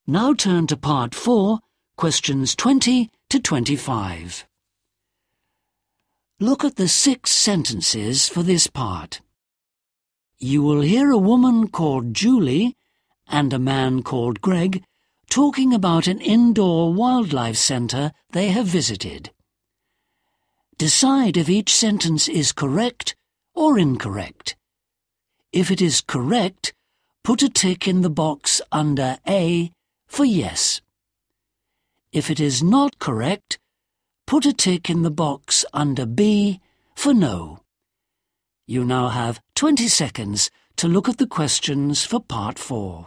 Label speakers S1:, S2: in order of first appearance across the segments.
S1: Now turn to Part 4, questions 20 to 25. Look at the 6 sentences for this part. You will hear a woman called Julie and a man called Greg talking about an indoor wildlife centre they have visited. Decide if each sentence is correct or incorrect. If it is correct, put a tick in the box under A for yes. If it is not correct, put a tick in the box under B for no. You now have 20 seconds to look at the questions for Part 4.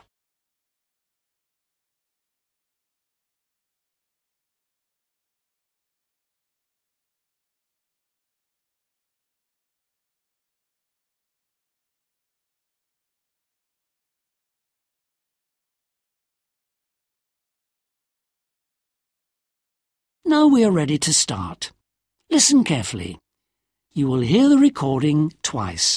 S1: Now we are ready to start. Listen carefully. You will hear the recording twice.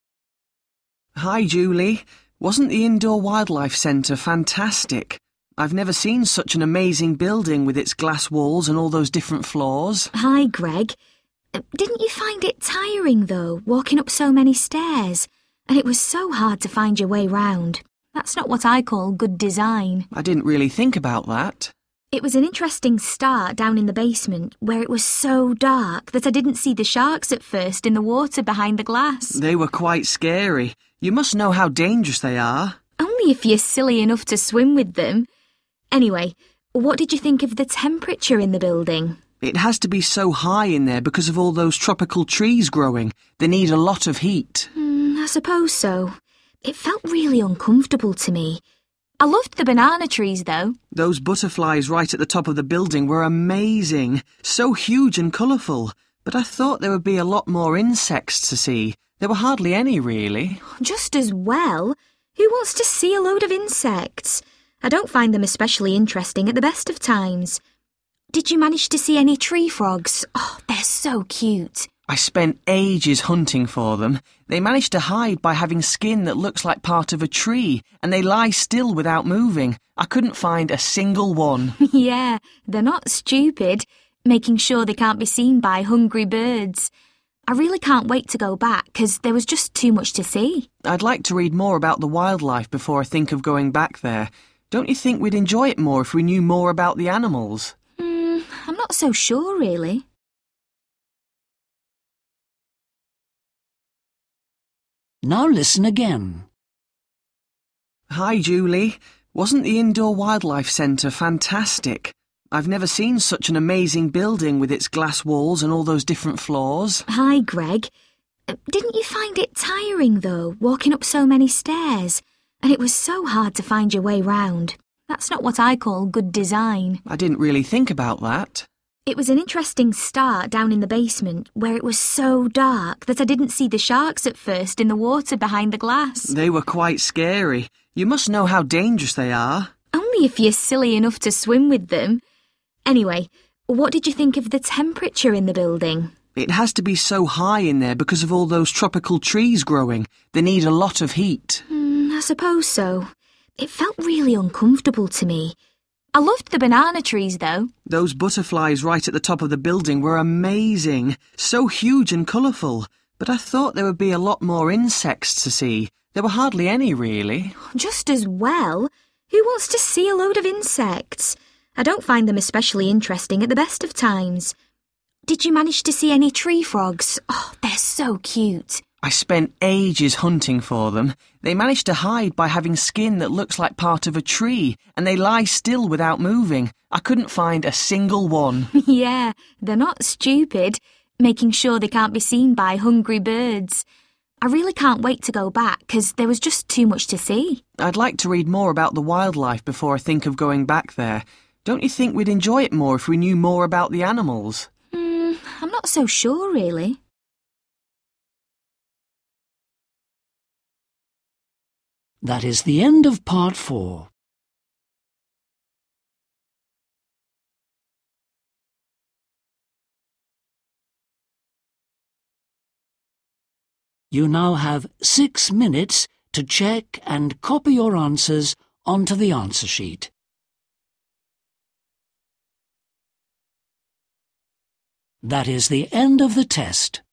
S2: Hi, Julie. Wasn't the Indoor Wildlife Centre fantastic? I've never seen such an amazing building with its glass walls and all those different floors.
S3: Hi, Greg. Didn't you find it tiring, though, walking up so many stairs? And it was so hard to find your way round. That's not what I call good design.
S2: I didn't really think about that.
S3: It was an interesting start down in the basement, where it was so dark that I didn't see the sharks at first in the water behind the glass.
S2: They were quite scary. You must know how dangerous they are.
S3: Only if you're silly enough to swim with them. Anyway, what did you think of the temperature in the building?
S2: It has to be so high in there because of all those tropical trees growing. They need a lot of heat.
S3: I suppose so. It felt really uncomfortable to me. I loved the banana trees, though.
S2: Those butterflies right at the top of the building were amazing. So huge and colourful. But I thought there would be a lot more insects to see. There were hardly any, really.
S3: Just as well. Who wants to see a load of insects? I don't find them especially interesting at the best of times. Did you manage to see any tree frogs? Oh, they're so cute.
S2: I spent ages hunting for them. They managed to hide by having skin that looks like part of a tree, and they lie still without moving. I couldn't find a single one.
S3: Yeah, they're not stupid, making sure they can't be seen by hungry birds. I really can't wait to go back, because there was just too much to see.
S2: I'd like to read more about the wildlife before I think of going back there. Don't you think we'd enjoy it more if we knew more about the animals?
S3: I'm not so sure, really.
S1: Now listen again.
S2: Hi, Julie. Wasn't the Indoor Wildlife Centre fantastic? I've never seen such an amazing building with its glass walls and all those different floors.
S3: Hi, Greg. Didn't you find it tiring, though, walking up so many stairs? And it was so hard to find your way round. That's not what I call good design.
S2: I didn't really think about that.
S3: It was an interesting start down in the basement, where it was so dark that I didn't see the sharks at first in the water behind the glass.
S2: They were quite scary. You must know how dangerous they are.
S3: Only if you're silly enough to swim with them. Anyway, what did you think of the temperature in the building?
S2: It has to be so high in there because of all those tropical trees growing. They need a lot of heat.
S3: I suppose so. It felt really uncomfortable to me. I loved the banana trees, though.
S2: Those butterflies right at the top of the building were amazing. So huge and colourful. But I thought there would be a lot more insects to see. There were hardly any, really.
S3: Just as well. Who wants to see a load of insects? I don't find them especially interesting at the best of times. Did you manage to see any tree frogs? Oh, they're so cute.
S2: I spent ages hunting for them. They managed to hide by having skin that looks like part of a tree, and they lie still without moving. I couldn't find a single one.
S3: Yeah, they're not stupid, making sure they can't be seen by hungry birds. I really can't wait to go back, because there was just too much to see.
S2: I'd like to read more about the wildlife before I think of going back there. Don't you think we'd enjoy it more if we knew more about the animals?
S3: I'm not so sure, really.
S1: That is the end of Part 4. You now have 6 minutes to check and copy your answers onto the answer sheet. That is the end of the test.